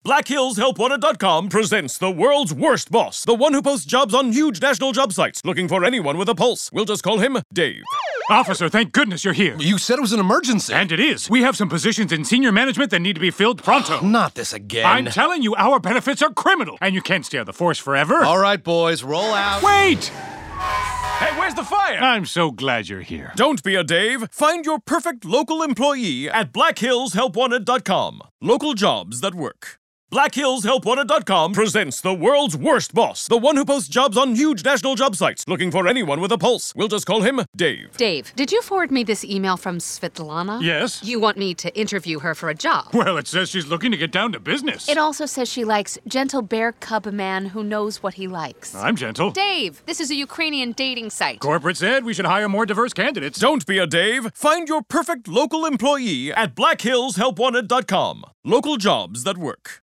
BlackHillsHelpWanted.com presents the world's worst boss, the one who posts jobs on huge national job sites, looking for anyone with a pulse. We'll just call him Dave. Officer, thank goodness you're here. You said it was an emergency. And it is. We have some positions in senior management that need to be filled pronto. Not this again. I'm telling you, our benefits are criminal, and you can't stay on the force forever. All right, boys, roll out. Wait! Hey, where's the fire? I'm so glad you're here. Don't be a Dave. Find your perfect local employee at BlackHillsHelpWanted.com. Local jobs that work. BlackHillsHelpWanted.com presents the world's worst boss, the one who posts jobs on huge national job sites, looking for anyone with a pulse. We'll just call him Dave. Dave, did you forward me this email from Svetlana? Yes? You want me to interview her for a job? Well, it says she's looking to get down to business. It also says she likes gentle bear cub man who knows what he likes. I'm gentle. Dave, this is a Ukrainian dating site. Corporate said we should hire more diverse candidates. Don't be a Dave. Find your perfect local employee at BlackHillsHelpWanted.com. Local jobs that work.